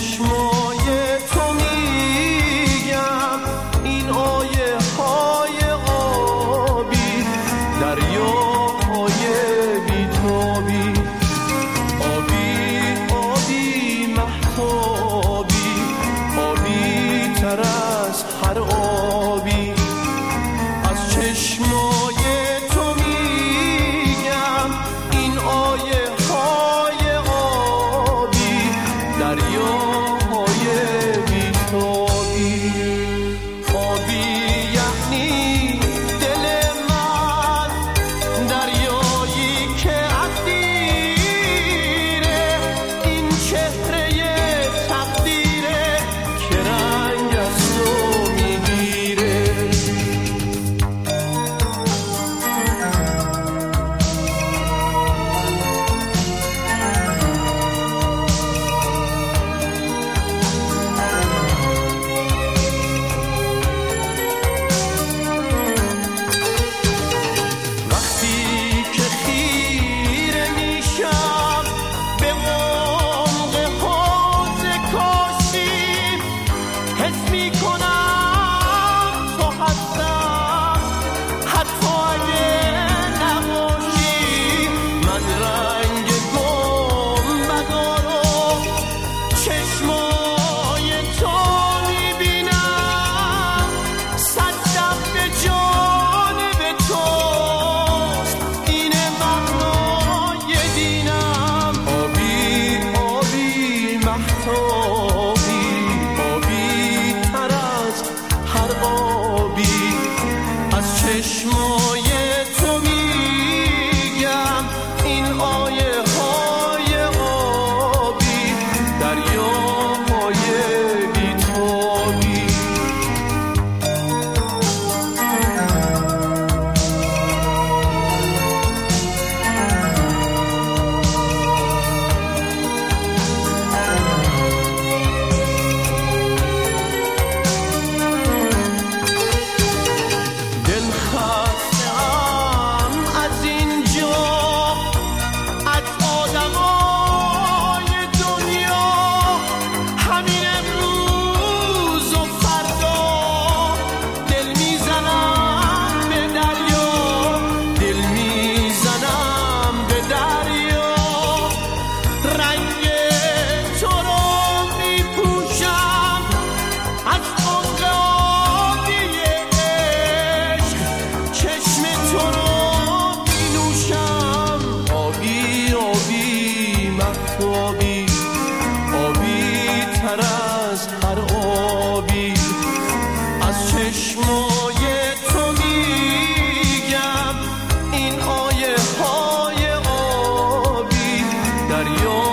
چشمای تو میگم این آیه های آبی، دریاهای بیتابی، آبی آبی مهتابی، آبی تر از هر آبی. از چشمای تو میگم این آیه های آبی، دریاهای بیتابی. آبی یعنی دل من، دریایی که اسیره این چهره تقدیره که رنگ از تو میگیره. چشمای تو میگم این آیه های آبی، دریاهای بیتابی. آبی آبی تر از هر آبی. از چشمای تو میگم این آیه های آبی، دریا